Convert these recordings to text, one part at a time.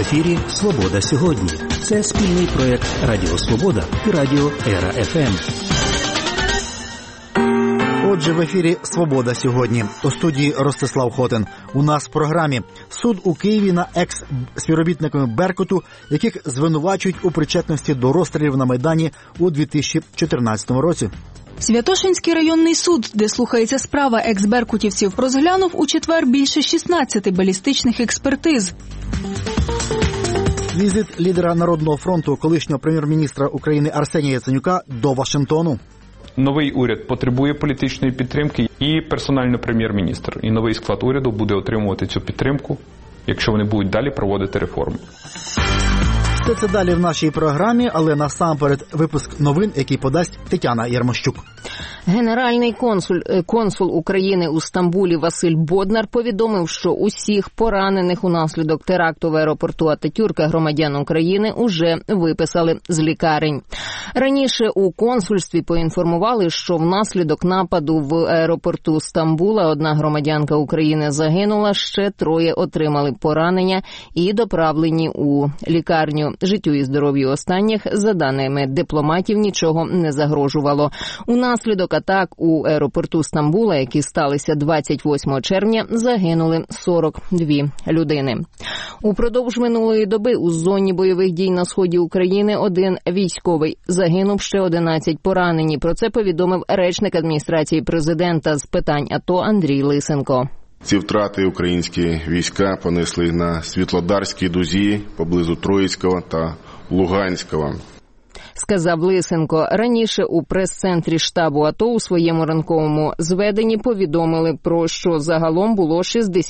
ефірі «Свобода сьогодні». Це спільний проєкт Радіо Свобода і Радіо Ера-ФМ. Отже, в ефірі «Свобода сьогодні». У студії Ростислав Хотин. У нас в програмі суд у Києві на екс-співробітниками Беркуту, яких звинувачують у причетності до розстрілів на Майдані у 2014 році. Святошинський районний суд, де слухається справа екс-беркутівців, розглянув у четвер більше 16 балістичних експертиз. Візит лідера Народного фронту, колишнього прем'єр-міністра України Арсенія Яценюка до Вашингтону. Новий уряд потребує політичної підтримки і персонально прем'єр-міністр. І новий склад уряду буде отримувати цю підтримку, якщо вони будуть далі проводити реформи. Все це далі в нашій програмі, але насамперед випуск новин, який подасть Тетяна Ярмощук. Генеральний консул України у Стамбулі Василь Боднар повідомив, що усіх поранених унаслідок теракту в аеропорту Ататюрка громадян України уже виписали з лікарень. Раніше у консульстві поінформували, що внаслідок нападу в аеропорту Стамбула одна громадянка України загинула, ще 3 отримали поранення і доправлені у лікарню. Життю і здоров'ю останніх, за даними дипломатів, нічого не загрожувало. Унаслідок атак у аеропорту Стамбула, які сталися 28 червня, загинули 42 людини. Упродовж минулої доби у зоні бойових дій на сході України 1 військовий загинув, ще 11 поранені. Про це повідомив речник адміністрації президента з питань АТО Андрій Лисенко. Ці втрати українські війська понесли на Світлодарській дузі поблизу Троїцького та Луганського. Сказав Лисенко. Раніше у прес-центрі штабу АТО у своєму ранковому зведенні повідомили про, що загалом було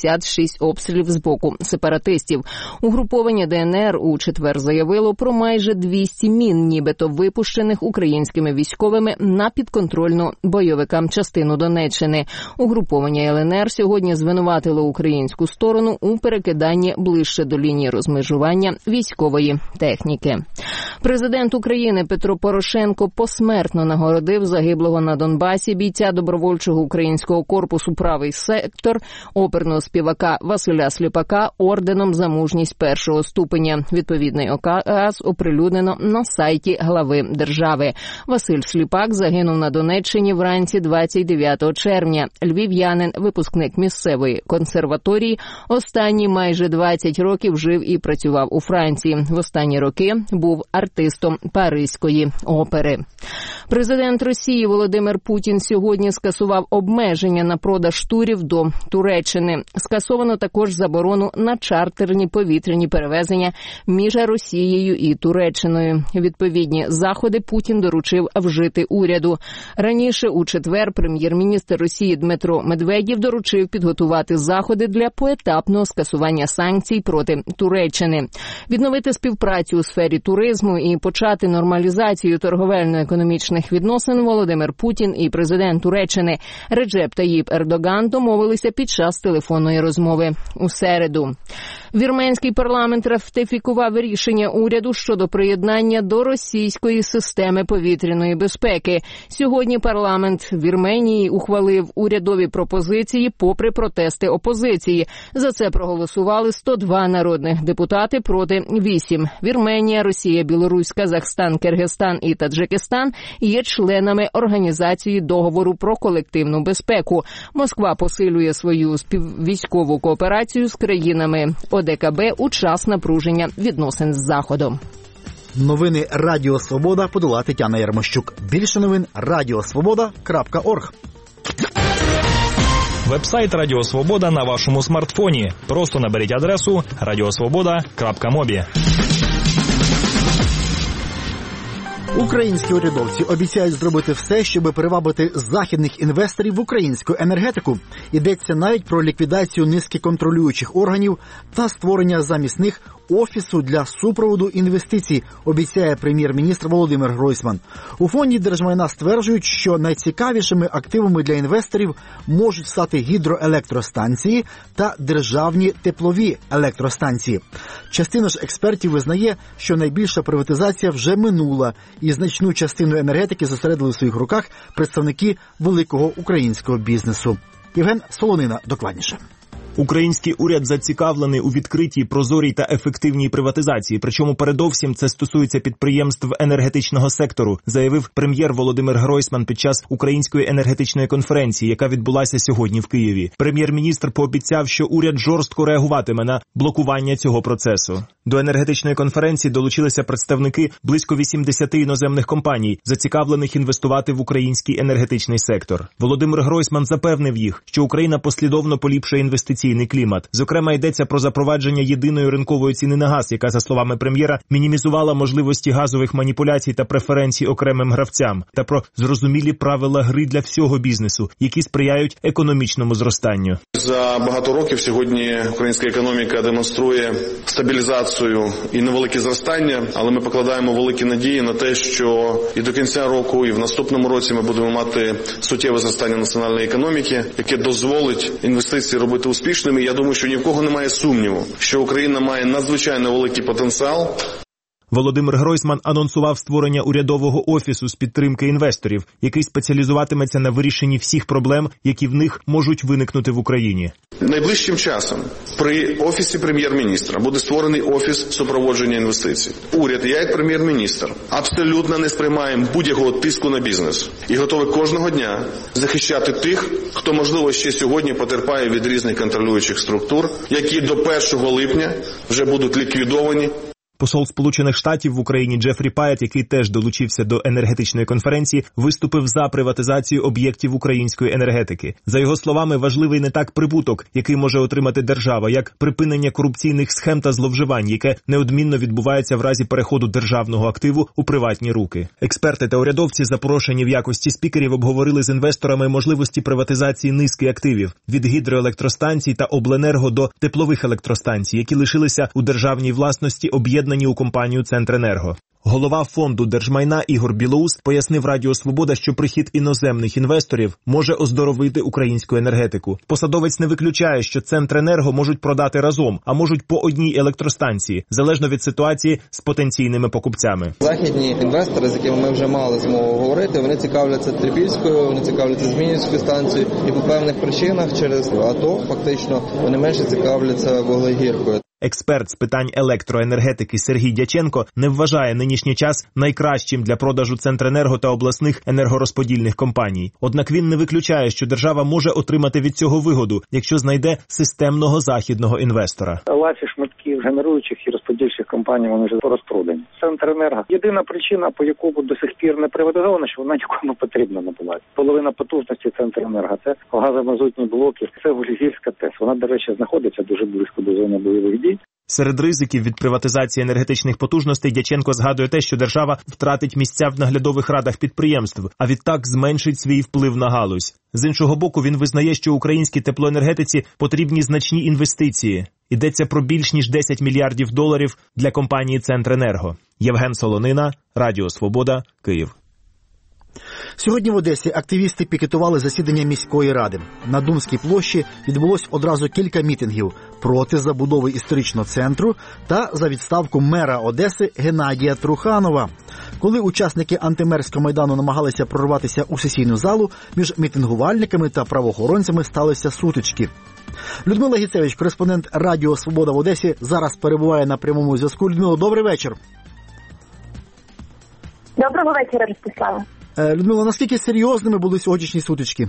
66 обстрілів з боку сепаратистів. Угруповання ДНР у четвер заявило про майже 200 мін, нібито випущених українськими військовими на підконтрольну бойовикам частину Донеччини. Угруповання ЛНР сьогодні звинуватило українську сторону у перекиданні ближче до лінії розмежування військової техніки. Президент України Петро Порошенко посмертно нагородив загиблого на Донбасі бійця добровольчого українського корпусу «Правий сектор» оперного співака Василя Сліпака орденом за мужність 1-го ступеня. Відповідний указ оприлюднено на сайті глави держави. Василь Сліпак загинув на Донеччині вранці 29 червня. Львів'янин, випускник місцевої консерваторії, останні майже 20 років жив і працював у Франції. В останні роки був артистом Паризької опери. Президент Росії Володимир Путін сьогодні скасував обмеження на продаж турів до Туреччини. Скасовано також заборону на чартерні повітряні перевезення між Росією і Туреччиною. Відповідні заходи Путін доручив вжити уряду. Раніше у четвер прем'єр-міністр Росії Дмитро Медведєв доручив підготувати заходи для поетапного скасування санкцій проти Туреччини. Відновити співпрацю у сфері туризму і почати нормалізацію торговельно-економічних відносин Володимир Путін і президент Туреччини Реджеп Таїп Ердоган домовилися під час телефонної розмови у середу. Вірменський парламент ратифікував рішення уряду щодо приєднання до російської системи повітряної безпеки. Сьогодні парламент Вірменії ухвалив урядові пропозиції попри протести опозиції. За це проголосували 102 народних депутати проти 8. Вірменія, Росія, Білорусь, Казахстан, Киргизстан і Таджикистан є членами Організації договору про колективну безпеку. Москва посилює свою військову кооперацію з країнами ОДКБ у час напруження відносин з Заходом. Новини Радіо Свобода подала Тетяна Ярмощук. Більше новин radiosvoboda.org. Вебсайт Радіо Свобода на вашому смартфоні. Просто наберіть адресу radiosvoboda.mobi. Українські урядовці обіцяють зробити все, щоб привабити західних інвесторів в українську енергетику. Йдеться навіть про ліквідацію низки контролюючих органів та створення замість них Офісу для супроводу інвестицій, обіцяє прем'єр-міністр Володимир Гройсман. У фонді держмайна стверджують, що найцікавішими активами для інвесторів можуть стати гідроелектростанції та державні теплові електростанції. Частина ж експертів визнає, що найбільша приватизація вже минула, і значну частину енергетики зосередили в своїх руках представники великого українського бізнесу. Євген Солонина докладніше. Український уряд зацікавлений у відкритій, прозорій та ефективній приватизації, причому передовсім це стосується підприємств енергетичного сектору, заявив прем'єр Володимир Гройсман під час Української енергетичної конференції, яка відбулася сьогодні в Києві. Прем'єр-міністр пообіцяв, що уряд жорстко реагуватиме на блокування цього процесу. До енергетичної конференції долучилися представники близько 80 іноземних компаній, зацікавлених інвестувати в український енергетичний сектор. Володимир Гройсман запевнив їх, що Україна послідовно поліпшує інвестиційний клімат. Зокрема, йдеться про запровадження єдиної ринкової ціни на газ, яка, за словами прем'єра, мінімізувала можливості газових маніпуляцій та преференцій окремим гравцям, та про зрозумілі правила гри для всього бізнесу, які сприяють економічному зростанню. За багато років сьогодні українська економіка демонструє стабілізацію і невелике зростання, але ми покладаємо великі надії на те, що і до кінця року, і в наступному році ми будемо мати суттєве зростання національної економіки, яке дозволить інвестиції робити успішними. Я думаю, що ні в кого немає сумніву, що Україна має надзвичайно великий потенціал. Володимир Гройсман анонсував створення урядового офісу з підтримки інвесторів, який спеціалізуватиметься на вирішенні всіх проблем, які в них можуть виникнути в Україні. Найближчим часом при Офісі прем'єр-міністра буде створений офіс супроводження інвестицій. Уряд, я як прем'єр-міністр, абсолютно не сприймаємо будь-якого тиску на бізнес і готовий кожного дня захищати тих, хто, можливо, ще сьогодні потерпає від різних контролюючих структур, які до 1 липня вже будуть ліквідовані. Посол Сполучених Штатів в Україні Джефрі Паєт, який теж долучився до енергетичної конференції, виступив за приватизацію об'єктів української енергетики. За його словами, важливий не так прибуток, який може отримати держава, як припинення корупційних схем та зловживань, яке неодмінно відбувається в разі переходу державного активу у приватні руки. Експерти та урядовці, запрошені в якості спікерів, обговорили з інвесторами можливості приватизації низки активів – від гідроелектростанцій та обленерго до теплових електростанцій, які лишилися у державній власності, об'єднані у компанію «Центренерго». Голова фонду держмайна Ігор Білоус пояснив Радіо Свобода, що прихід іноземних інвесторів може оздоровити українську енергетику. Посадовець не виключає, що Центренерго можуть продати разом, а можуть по одній електростанції, залежно від ситуації з потенційними покупцями. Західні інвестори, з якими ми вже мали змогу говорити, вони цікавляться Трипільською, вони цікавляться Зміївською станцією, і по певних причинах через АТО фактично вони менше цікавляться Вуглегіркою. Експерт з питань електроенергетики Сергій Дяченко не вважає нинішній час найкращим для продажу Центренерго та обласних енергорозподільних компаній. Однак він не виключає, що держава може отримати від цього вигоду, якщо знайде системного західного інвестора. Лафі шматків генеруючих і розподільчих компаній вони вже розпродані. Центренерго. Єдина причина, по якому до сих пір не приватизовано, що вона нікому потрібна не була. Половина потужності Центренерго – це газомазутні блоки, це Вуглегірська ТЕС. Вона, до речі, знаходиться дуже близько до зони бойових дій. Серед ризиків від приватизації енергетичних потужностей Дяченко згадує те, що держава втратить місця в наглядових радах підприємств, а відтак зменшить свій вплив на галузь. З іншого боку, він визнає, що українській теплоенергетиці потрібні значні інвестиції. Йдеться про більш ніж 10 мільярдів доларів для компанії «Центренерго». Євген Солонина, Радіо Свобода, Київ. Сьогодні в Одесі активісти пікетували засідання міської ради. На Думській площі відбулось одразу кілька мітингів проти забудови історичного центру та за відставку мера Одеси Геннадія Труханова. Коли учасники антимерського майдану намагалися прорватися у сесійну залу, між мітингувальниками та правоохоронцями сталися сутички. Людмила Гіцевич, кореспондент Радіо Свобода в Одесі, зараз перебуває на прямому зв'язку. Людмила, добрий вечір. Доброго вечора, Ростислава. Людмила, наскільки серйозними були сьогоднішні сутички?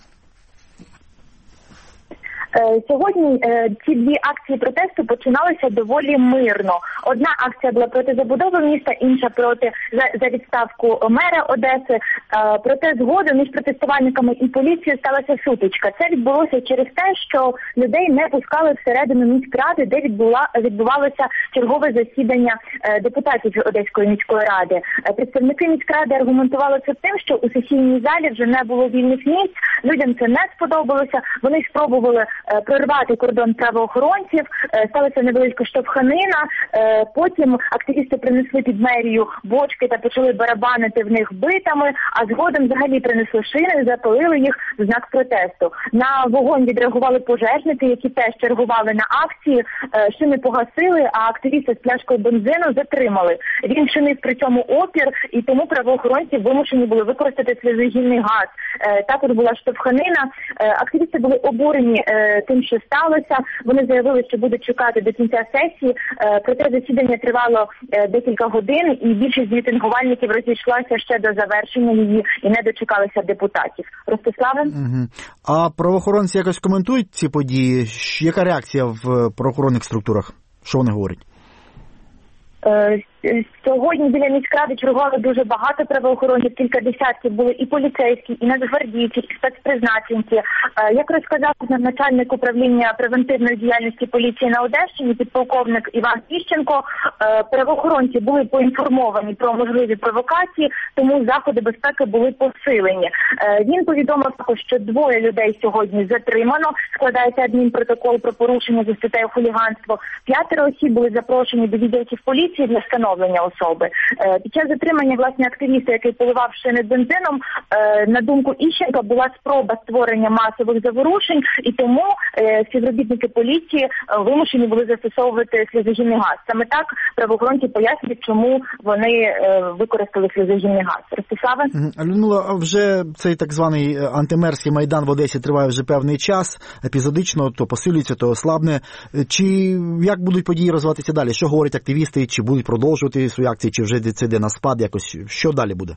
Сьогодні ці дві акції протесту починалися доволі мирно. Одна акція була проти забудови міста, інша за відставку мера Одеси. Проте згодом між протестувальниками і поліцією сталася сутичка. Це відбулося через те, що людей не пускали всередину міськради, де відбувалося чергове засідання депутатів Одеської міської ради. Представники міськради аргументували це тим, що у сесійній залі вже не було вільних місць, людям це не сподобалося, вони спробували прорвати кордон правоохоронців, сталася невеличка штовханина, потім активісти принесли під мерію бочки та почали барабанити в них битами, а згодом взагалі принесли шини, запалили їх в знак протесту. На вогонь відреагували пожежники, які теж чергували на акції, шини погасили, а активісти з пляшкою бензину затримали. Він чинив при цьому опір, і тому правоохоронці вимушені були використати сльозогінний газ. Також була штовханина. Активісти були обурені тим, що сталося. Вони заявили, що будуть чекати до кінця сесії. Проте засідання тривало декілька годин, і більшість мітингувальників розійшлася ще до завершення її і не дочекалися депутатів. Ростиславе? А правоохоронці якось коментують ці події? Яка реакція в правоохоронних структурах? Що вони говорять? Сьогодні біля міськради чергували дуже багато правоохоронців, кілька десятків були і поліцейські, і нацгвардійці, і спецпризначенці. Як розказав начальник управління превентивної діяльності поліції на Одещині, підполковник Іван Іщенко, правоохоронці були поінформовані про можливі провокації, тому заходи безпеки були посилені. Він повідомив також, що 2 людей сьогодні затримано, складається адмінпротокол про порушення за статтею хуліганство. 5 осіб були запрошені до відділків поліції для встановлення особи. Під час затримання, власне, активіста, який поливав шини бензином, на думку Іщенка, була спроба створення масових заворушень, і тому співробітники поліції вимушені були застосовувати сльозогінний газ. Саме так правоохоронці пояснюють, чому вони використали сльозогінний газ. Ростиславе? Людмила, вже цей так званий антимерський майдан в Одесі триває вже певний час, епізодично то посилюється, то ослабне. Чи як будуть події розвиватися далі? Що говорять активісти? Чи будуть продовжувати свої акції, чи вже це йде на спад якось? Що далі буде?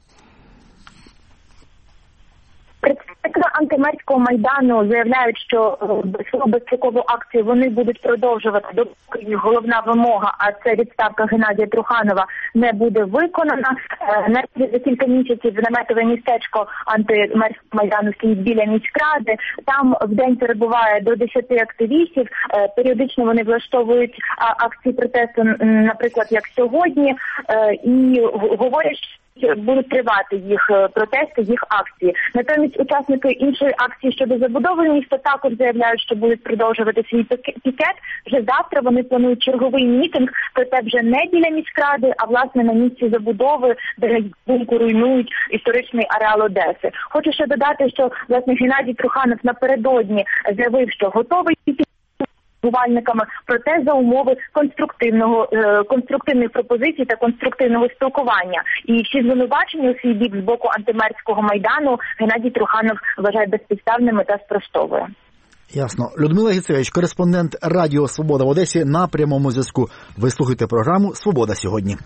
Представники антимерського майдану заявляють, що свою безпекову акцію вони будуть продовжувати, доки головна вимога, а це відставка Геннадія Труханова, не буде виконана. Навіть за кілька місяців наметове містечко антимерського майдану стоїть біля міськради. Там в день перебуває до 10 активістів. Періодично вони влаштовують акції протесту, наприклад, як сьогодні, і говорять, будуть тривати їх протести, їх акції. Натомість учасники іншої акції щодо забудови міста також заявляють, що будуть продовжувати свій пікет. Вже завтра вони планують черговий мітинг, проте вже не біля міськради, а власне на місці забудови, де на думку руйнують історичний ареал Одеси. Хочу ще додати, що власне Геннадій Труханов напередодні заявив, що готовий піти проте за умови конструктивних пропозицій та конструктивного спілкування. І всі звинувачення у свій бік з боку антимерського майдану Геннадій Труханов вважає безпідставними та спростовує. Ясно. Людмила Гіцевич, кореспондент Радіо Свобода в Одесі, на прямому зв'язку. Ви слухаєте програму «Свобода сьогодні».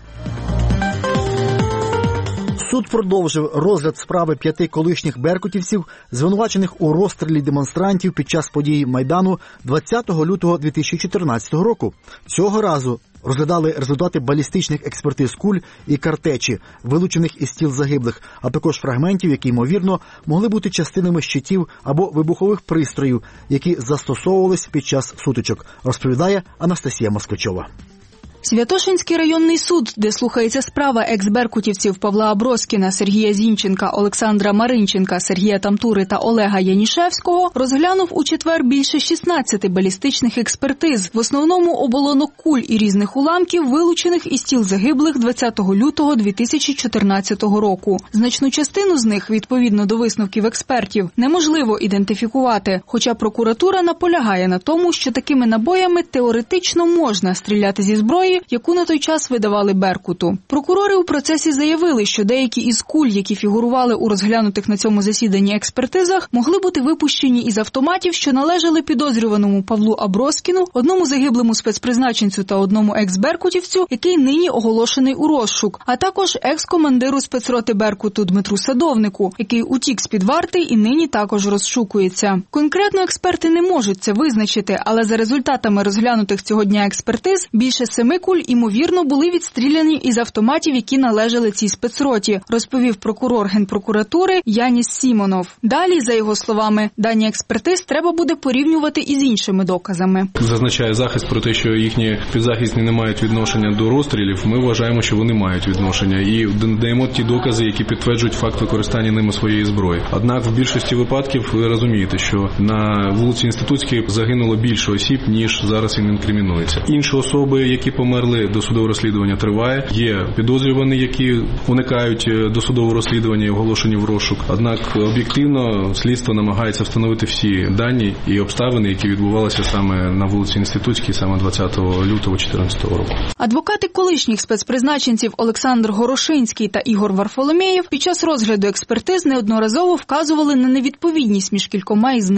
Суд продовжив розгляд справи 5 колишніх беркутівців, звинувачених у розстрілі демонстрантів під час подій Майдану 20 лютого 2014 року. Цього разу розглядали результати балістичних експертиз куль і картечі, вилучених із тіл загиблих, а також фрагментів, які, ймовірно, могли бути частинами щитів або вибухових пристроїв, які застосовувались під час сутичок, розповідає Анастасія Москвичова. Святошинський районний суд, де слухається справа екс-беркутівців Павла Аброскіна, Сергія Зінченка, Олександра Маринченка, Сергія Тамтури та Олега Янішевського, розглянув у четвер більше 16 балістичних експертиз, в основному оболонок куль і різних уламків, вилучених із тіл загиблих 20 лютого 2014 року. Значну частину з них, відповідно до висновків експертів, неможливо ідентифікувати, хоча прокуратура наполягає на тому, що такими набоями теоретично можна стріляти зі зброї, яку на той час видавали Беркуту. Прокурори у процесі заявили, що деякі із куль, які фігурували у розглянутих на цьому засіданні експертизах, могли бути випущені із автоматів, що належали підозрюваному Павлу Аброскіну, одному загиблому спецпризначенцю та одному екс-беркутівцю, який нині оголошений у розшук, а також екс-командиру спецроти Беркуту Дмитру Садовнику, який утік з-під варти і нині також розшукується. Конкретно експерти не можуть це визначити, але за результатами розглянутих цього дня експертиз, більше 7 куль, ймовірно, були відстріляні із автоматів, які належали цій спецроті, розповів прокурор Генпрокуратури Яніс Сімонов. Далі, за його словами, дані експертиз треба буде порівнювати із іншими доказами. Зазначає захист про те, що їхні підзахисні не мають відношення до розстрілів. Ми вважаємо, що вони мають відношення і даємо ті докази, які підтверджують факт використання ними своєї зброї. Однак в більшості випадків ви розумієте, що на вулиці Інститутській загинуло більше осіб, ніж зараз їм інкримінується. Інші особи, які померли, досудове розслідування триває. Є підозрювані, які уникають досудового розслідування і оголошені в розшук. Однак об'єктивно слідство намагається встановити всі дані і обставини, які відбувалися саме на вулиці Інститутській, саме 20 лютого 2014 року. Адвокати колишніх спецпризначенців Олександр Горошинський та Ігор Варфоломєєв під час розгляду експертиз неодноразово вказували на невідповідність між кількома із них.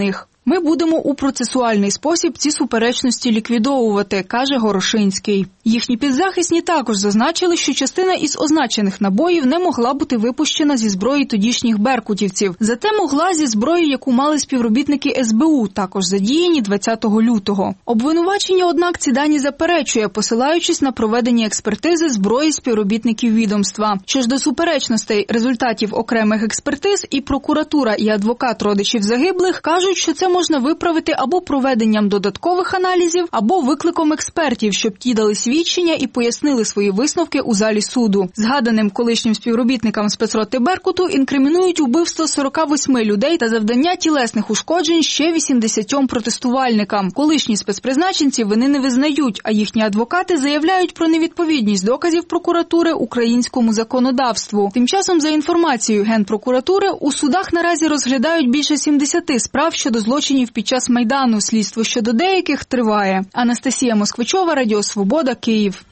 Ми будемо у процесуальний спосіб ці суперечності ліквідовувати, каже Горошинський. Їхні підзахисні також зазначили, що частина із означених набоїв не могла бути випущена зі зброї тодішніх беркутівців. Зате могла зі зброї, яку мали співробітники СБУ, також задіяні 20 лютого. Обвинувачення, однак, ці дані заперечує, посилаючись на проведення експертизи зброї співробітників відомства. Що ж до суперечностей результатів окремих експертиз, і прокуратура, і адвокат родичів загиблих кажуть, що це можна виправити або проведенням додаткових аналізів, або викликом експертів, щоб ті дали свідчення і пояснили свої висновки у залі суду. Згаданим колишнім співробітникам спецроти Беркуту інкримінують убивство 48 людей та завдання тілесних ушкоджень ще 80 протестувальникам. Колишні спецпризначенці вини не визнають, а їхні адвокати заявляють про невідповідність доказів прокуратури українському законодавству. Тим часом, за інформацією Генпрокуратури, у судах наразі розглядають більше 70 справ щодо злочинів під час Майдану. Слідство щодо деяких триває. Анастасія Москвичова, Радіо Свобода, Київ.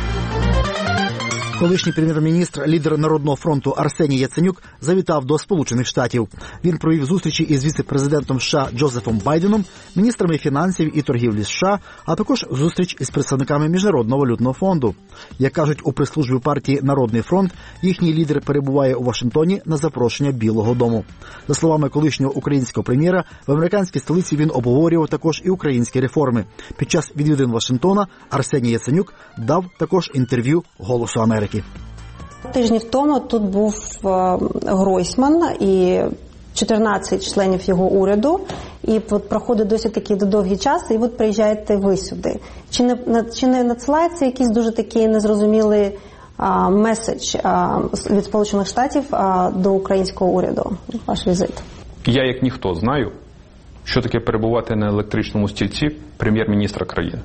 Колишній прем'єр-міністр, лідер Народного фронту Арсеній Яценюк завітав до Сполучених Штатів. Він провів зустрічі із віце-президентом США Джозефом Байденом, міністрами фінансів і торгівлі США, а також зустріч із представниками Міжнародного валютного фонду. Як кажуть у прес-службі партії «Народний фронт», їхній лідер перебуває у Вашингтоні на запрошення Білого дому. За словами колишнього українського прем'єра, в американській столиці він обговорював також і українські реформи. Під час відвідин Вашингтона Арсеній Яценюк дав також інтерв'ю «Голосу Америки». Тижнів тому тут був Гройсман і 14 членів його уряду, і проходить досить такий довгий час, і от приїжджаєте ви сюди. Чи не надсилається якийсь дуже такий незрозумілий меседж від Сполучених Штатів до українського уряду, ваш візит? Я, як ніхто, знаю, що таке перебувати на електричному стільці прем'єр-міністра країни.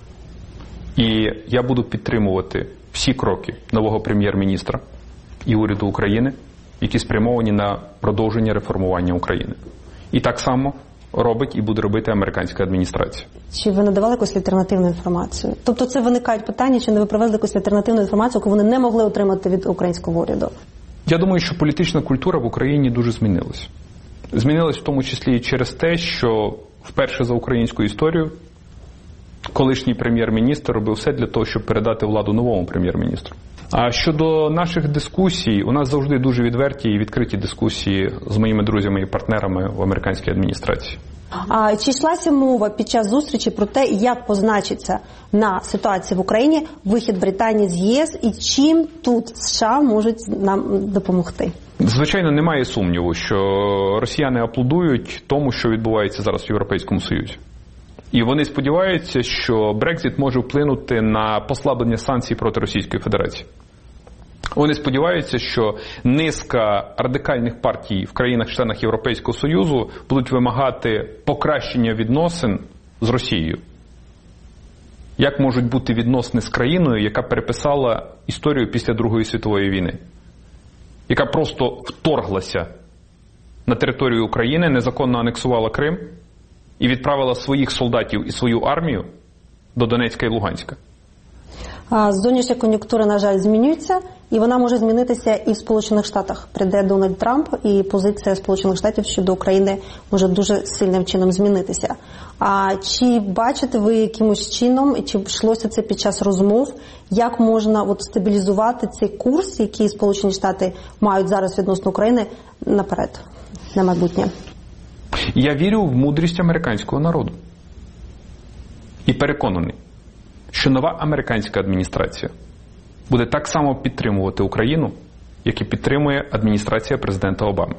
І я буду підтримувати всі кроки нового прем'єр-міністра і уряду України, які спрямовані на продовження реформування України. І так само робить і буде робити американська адміністрація. Чи ви надавали якусь альтернативну інформацію? Тобто це виникають питання, чи не ви привезли якусь альтернативну інформацію, яку вони не могли отримати від українського уряду? Я думаю, що політична культура в Україні дуже змінилась. Змінилась в тому числі і через те, що вперше за українську історію колишній прем'єр-міністр робив все для того, щоб передати владу новому прем'єр-міністру. А щодо наших дискусій, у нас завжди дуже відверті і відкриті дискусії з моїми друзями і партнерами в американській адміністрації. А чи йшлася мова під час зустрічі про те, як позначиться на ситуації в Україні вихід Британії з ЄС і чим тут США можуть нам допомогти? Звичайно, немає сумніву, що росіяни аплодують тому, що відбувається зараз в Європейському Союзі. І вони сподіваються, що Брекзит може вплинути на послаблення санкцій проти Російської Федерації. Вони сподіваються, що низка радикальних партій в країнах-членах Європейського Союзу будуть вимагати покращення відносин з Росією. Як можуть бути відносини з країною, яка переписала історію після Другої світової війни? Яка просто вторглася на територію України, незаконно анексувала Крим і відправила своїх солдатів і свою армію до Донецька і Луганська. Зовнішня кон'юнктура, на жаль, змінюється, і вона може змінитися і в Сполучених Штатах. Прийде Дональд Трамп, і позиція Сполучених Штатів щодо України може дуже сильним чином змінитися. А чи бачите ви якимось чином, чи йшлося це під час розмов, як можна стабілізувати цей курс, який Сполучені Штати мають зараз відносно України наперед, на майбутнє? Я вірю в мудрість американського народу. І переконаний, що нова американська адміністрація буде так само підтримувати Україну, як і підтримує адміністрація президента Обами.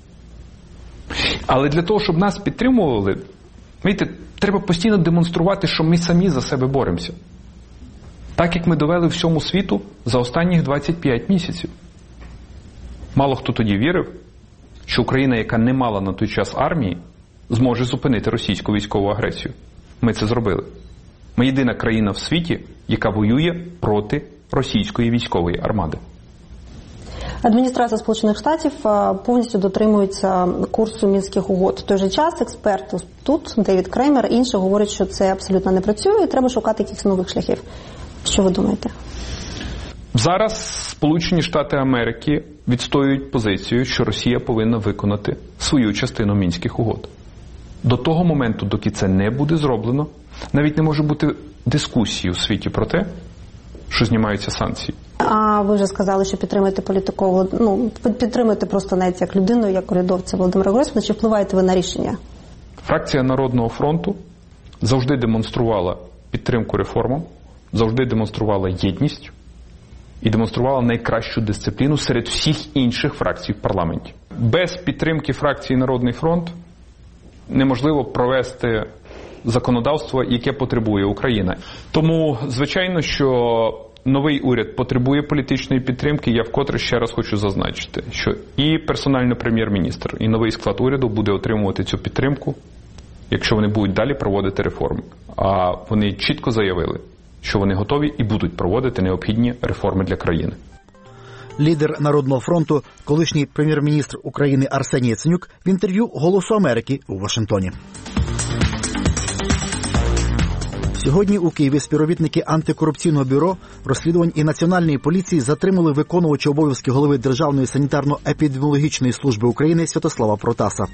Але для того, щоб нас підтримували, треба постійно демонструвати, що ми самі за себе боремося. Так, як ми довели всьому світу за останніх 25 місяців. Мало хто тоді вірив, що Україна, яка не мала на той час армії, зможе зупинити російську військову агресію. Ми це зробили. Ми єдина країна в світі, яка воює проти російської військової армади. Адміністрація Сполучених Штатів повністю дотримується курсу Мінських угод. В той же час експерти тут, Девід Кремер, інші говорять, що це абсолютно не працює і треба шукати якихось нових шляхів. Що ви думаєте? Зараз Сполучені Штати Америки відстоюють позицію, що Росія повинна виконати свою частину Мінських угод. До того моменту, доки це не буде зроблено, навіть не може бути дискусії у світі про те, що знімаються санкції. А ви вже сказали, що підтримуєте політикову, підтримуєте просто навіть як людину, як урядовця Володимира Гройсмана. Чи впливаєте ви на рішення? Фракція Народного фронту завжди демонструвала підтримку реформам, завжди демонструвала єдність і демонструвала найкращу дисципліну серед всіх інших фракцій в парламенті. Без підтримки фракції Народний фронт неможливо провести законодавство, яке потребує Україна. Тому, звичайно, що новий уряд потребує політичної підтримки. Я вкотре ще раз хочу зазначити, що і персонально прем'єр-міністр, і новий склад уряду буде отримувати цю підтримку, якщо вони будуть далі проводити реформи. А вони чітко заявили, що вони готові і будуть проводити необхідні реформи для країни. Лідер Народного фронту, колишній прем'єр-міністр України Арсеній Яценюк в інтерв'ю «Голосу Америки» у Вашингтоні. Сьогодні у Києві співробітники антикорупційного бюро, розслідувань і національної поліції затримали виконувача обов'язки голови Державної санітарно-епідеміологічної служби України Святослава Протаса.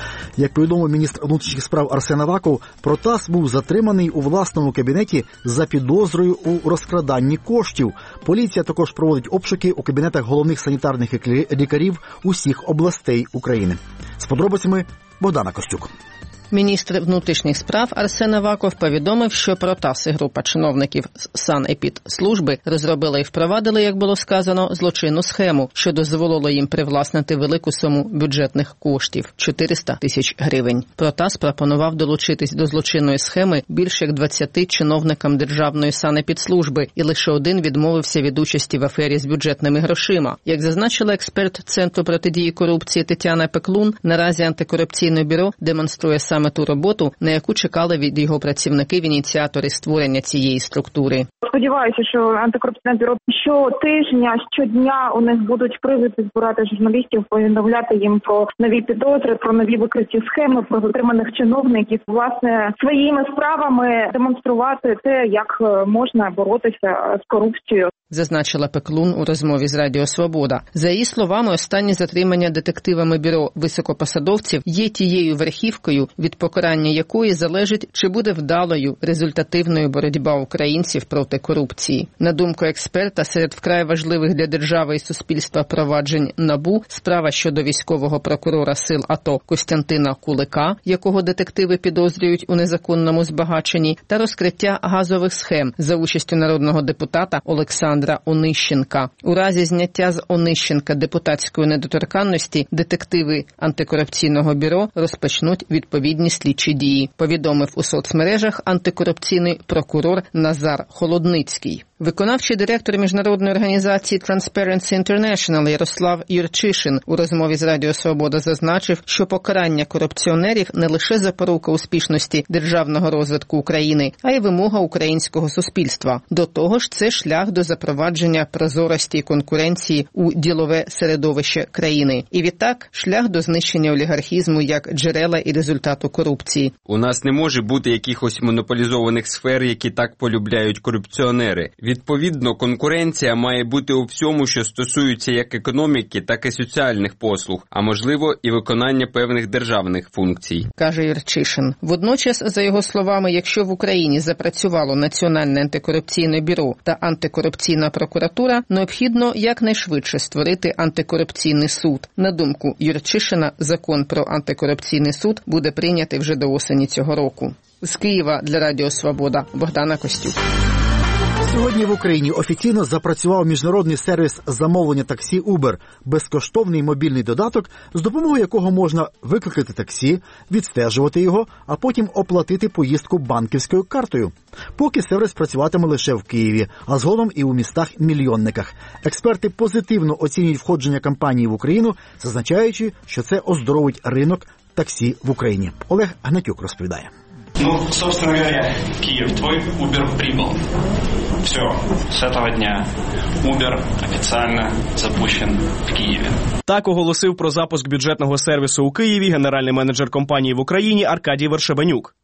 Як повідомив міністр внутрішніх справ Арсен Аваков, Протас був затриманий у власному кабінеті за підозрою у розкраданні коштів. Поліція також проводить обшуки у кабінетах головних санітарних лікарів усіх областей України. З подробицями Богдана Костюк. Міністр внутрішніх справ Арсен Аваков повідомив, що Протас і група чиновників Санепідслужби розробили і впровадили, як було сказано, злочинну схему, що дозволило їм привласнити велику суму бюджетних коштів – 400 тисяч гривень. Протас пропонував долучитись до злочинної схеми більш як 20 чиновникам Державної Санепідслужби, і лише один відмовився від участі в афері з бюджетними грошима. Як зазначила експерт Центру протидії корупції Тетяна Пеклун, наразі антикорупційне бюро демонструє саме ту роботу, на яку чекали від його працівників ініціатори створення цієї структури. Сподіваюся, що антикорупційне бюро щотижня, щодня у них будуть приводи збирати журналістів, повідомляти їм про нові підозри, про нові викриті схеми, про затриманих чиновників, власне, своїми справами демонструвати те, як можна боротися з корупцією. Зазначила Пеклун у розмові з Радіо Свобода. За її словами, останні затримання детективами бюро високопосадовців є тією верхівкою, від покарання якої залежить, чи буде вдалою, результативною боротьба українців проти корупції. На думку експерта, серед вкрай важливих для держави і суспільства проваджень НАБУ справа щодо військового прокурора сил АТО Костянтина Кулика, якого детективи підозрюють у незаконному збагаченні, та розкриття газових схем за участю народного депутата Олександра Онищенка. У разі зняття з Онищенка депутатської недоторканності детективи антикорупційного бюро розпочнуть відповідні слідчі дії, повідомив у соцмережах антикорупційний прокурор Назар Холодницький. Виконавчий директор міжнародної організації Transparency International Ярослав Юрчишин у розмові з Радіо Свобода зазначив, що покарання корупціонерів не лише запорука успішності державного розвитку України, а й вимога українського суспільства. До того ж, це шлях до запровадження прозорості і конкуренції у ділове середовище країни. І відтак, шлях до знищення олігархізму як джерела і результату корупції. У нас не може бути якихось монополізованих сфер, які так полюбляють корупціонери. Відповідно, конкуренція має бути у всьому, що стосується як економіки, так і соціальних послуг, а можливо і виконання певних державних функцій, каже Юрчишин. Водночас, за його словами, якщо в Україні запрацювало Національне антикорупційне бюро та антикорупційна прокуратура, необхідно якнайшвидше створити антикорупційний суд. На думку Юрчишина, закон про антикорупційний суд буде прийнятий вже до осені цього року. З Києва для Радіо Свобода Богдана Костюк. Сьогодні в Україні офіційно запрацював міжнародний сервіс замовлення таксі Uber – безкоштовний мобільний додаток, з допомогою якого можна викликати таксі, відстежувати його, а потім оплатити поїздку банківською картою. Поки сервіс працюватиме лише в Києві, а згодом і у містах-мільйонниках. Експерти позитивно оцінюють входження компанії в Україну, зазначаючи, що це оздоровить ринок таксі в Україні. Олег Гнатюк розповідає. Собственно говоря, Киев, твой Uber прибыл. Все, с этого дня Uber официально запущен в Києві. Так оголосив про запуск бюджетного сервісу у Києві генеральний менеджер компанії в Україні Аркадій Вершебанюк.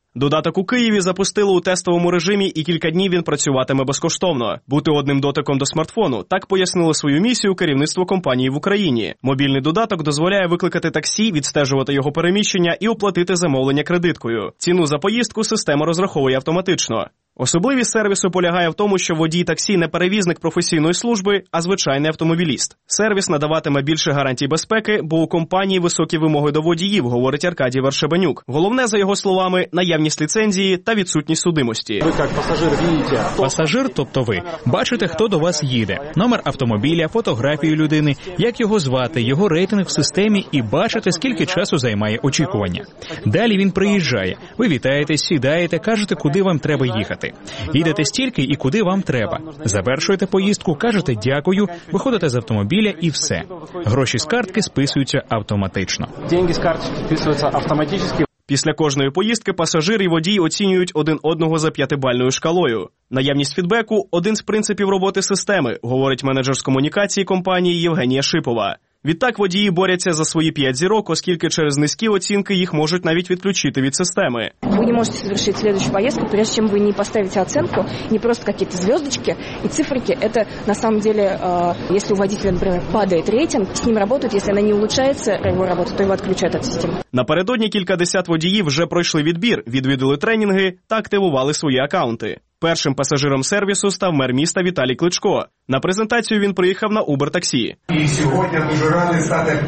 Додаток у Києві запустили у тестовому режимі, і кілька днів він працюватиме безкоштовно. Бути одним дотиком до смартфону – так пояснило свою місію керівництво компанії в Україні. Мобільний додаток дозволяє викликати таксі, відстежувати його переміщення і оплатити замовлення кредиткою. Ціну за поїздку система розраховує автоматично. Особливість сервісу полягає в тому, що водій таксі не перевізник професійної служби, а звичайний автомобіліст. Сервіс надаватиме більше гарантій безпеки, бо у компанії високі вимоги до водіїв, говорить Аркадій Вершебанюк. Головне, за його словами, наявність ліцензії та відсутність судимості. Ви як пасажир бачите? Пасажир, тобто ви, бачите, хто до вас їде. Номер автомобіля, фотографію людини, як його звати, його рейтинг в системі і бачите, скільки часу займає очікування. Далі він приїжджає. Ви вітаєтесь, сідаєте, кажете, куди вам треба їхати. Їдете стільки і куди вам треба. Завершуєте поїздку, кажете дякую, виходите з автомобіля і все. Гроші з картки списуються автоматично. Деньги з картки списуються автоматично. Після кожної поїздки пасажир і водій оцінюють один одного за 5-бальною шкалою. Наявність фідбеку – один з принципів роботи системи, говорить менеджер з комунікації компанії Євгенія Шипова. Відтак водії борються за свої 5 зірок, оскільки через низькі оцінки їх можуть навіть відключити від системи. Ви не можете совершить следующую поездку, прежде чем вы не поставите оценку, не просто какие-то звездочки и циферки. Это на самом деле, если у водителя, например, падает рейтинг, с ним работают, если она не улучшается, его работа, то его отключают от системы. Напередодні кількадесят водіїв вже пройшли відбір, відвідали тренінги та активували свої акаунти. Першим пасажиром сервісу став мер міста Віталій Кличко. На презентацію він приїхав на Uber-таксі. І сьогодні дуже радий стати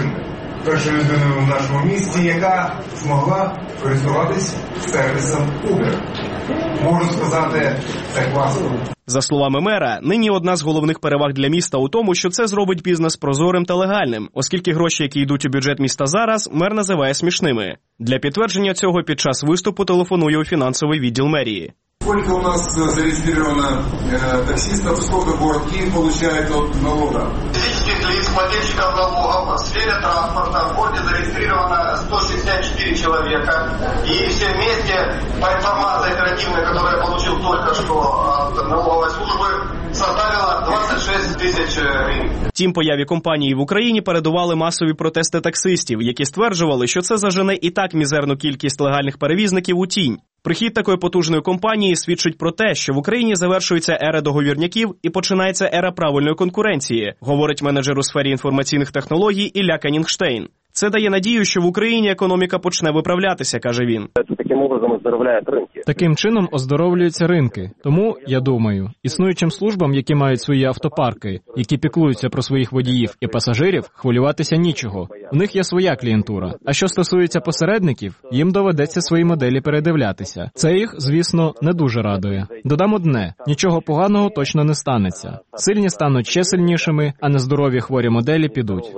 першою людиною в нашому місті, яка змогла користуватись сервісом Uber. Можу сказати, це класно. За словами мера, нині одна з головних переваг для міста у тому, що це зробить бізнес прозорим та легальним, оскільки гроші, які йдуть у бюджет міста зараз, мер називає смішними. Для підтвердження цього під час виступу телефонує у фінансовий відділ мерії. Сколько у нас зарегистрировано таксистов, сколько город Киев получает от налога? Физических лиц, плательщиков налогов в сфере транспорта в городе зарегистрировано 164 человека. И все вместе, по информации оперативной, которую я получил только что от налоговой службы, составило 26 тысяч гривен. Тім появі компанії в Україні передували масові протести таксистів, які стверджували, що це зажене і так мізерну кількість легальних перевізників у тінь. Прихід такої потужної компанії свідчить про те, що в Україні завершується ера договірняків і починається ера правильної конкуренції, говорить менеджер у сфері інформаційних технологій Ілля Канінгштейн. Це дає надію, що в Україні економіка почне виправлятися, каже він. Таким образом оздоровляють ринки. Таким чином оздоровлюються ринки. Тому, я думаю, існуючим службам, які мають свої автопарки, які піклуються про своїх водіїв і пасажирів, хвилюватися нічого. У них є своя клієнтура. А що стосується посередників, їм доведеться свої моделі передивлятися. Це їх, звісно, не дуже радує. Додам одне – нічого поганого точно не станеться. Сильні стануть ще сильнішими, а нездорові хворі моделі підуть.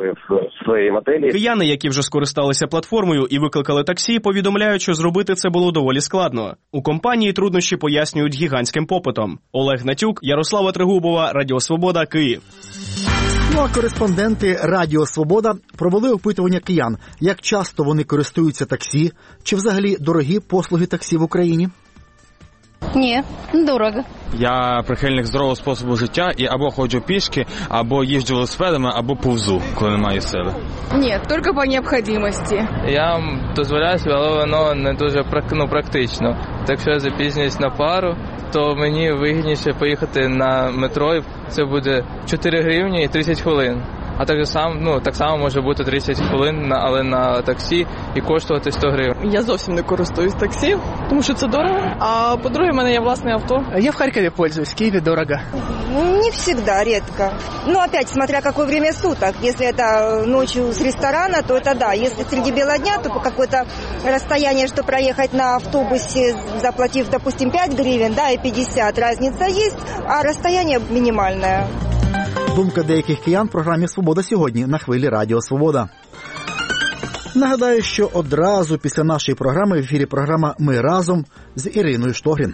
Кияни, які вже скористалися платформою і викликали таксі, повідомляють, що зробити це було доволі складно. У компанії труднощі пояснюють гігантським попитом. Олег Гнатюк, Ярослава Трегубова, Радіо Свобода, Київ. Ну а кореспонденти Радіо Свобода провели опитування киян, як часто вони користуються таксі, чи взагалі дорогі послуги таксі в Україні. Ні, дорого. Я прихильник здорового способу життя і або ходжу пішки, або їжджу велосипедами, або повзу, коли немає сили. Ні, тільки по необхідності. Я дозволяю собі, але воно не дуже практично. Так що я запізнююсь на пару, то мені вигідніше поїхати на метро, і це буде 4 гривні і 30 хвилин. А так само може бути 30 хвилин, але на таксі і коштувати 100 гривень. Я зовсім не користуюсь таксі, тому що це дорого. А по-друге, в мене є власне авто. Я в Харкові пользуюсь, в Києві дорого. Не всегда, редко. Ну, опять, смотря какое время суток. Если это ночью с ресторана, то это да. Если среди бела дня, то по какое-то расстояние, что проехать на автобусе, заплатив, допустим, 5 гривен, да, и 50, разница есть, а расстояние минимальное. Думка деяких киян в програмі «Свобода сьогодні» на хвилі Радіо Свобода. Нагадаю, що одразу після нашої програми в ефірі програма «Ми разом» з Іриною Штогрін.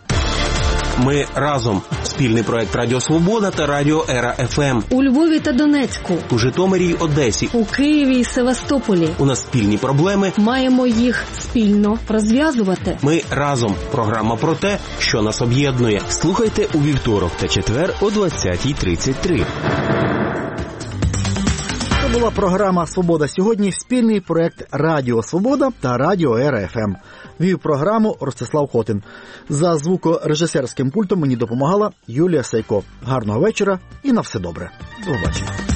Ми разом. Спільний проект Радіо Свобода та Радіо Ера ФМ. У Львові та Донецьку. У Житомирі й Одесі. У Києві і Севастополі. У нас спільні проблеми. Маємо їх спільно розв'язувати. Ми разом. Програма про те, що нас об'єднує. Слухайте у вівторок та четвер о 20:33. Це була програма «Свобода сьогодні», спільний проект Радіо Свобода та Радіо ЕРА-ФМ. Вів програму Ростислав Хотин. За звукорежисерським пультом мені допомагала Юлія Сайко. Гарного вечора і на все добре. До побачення.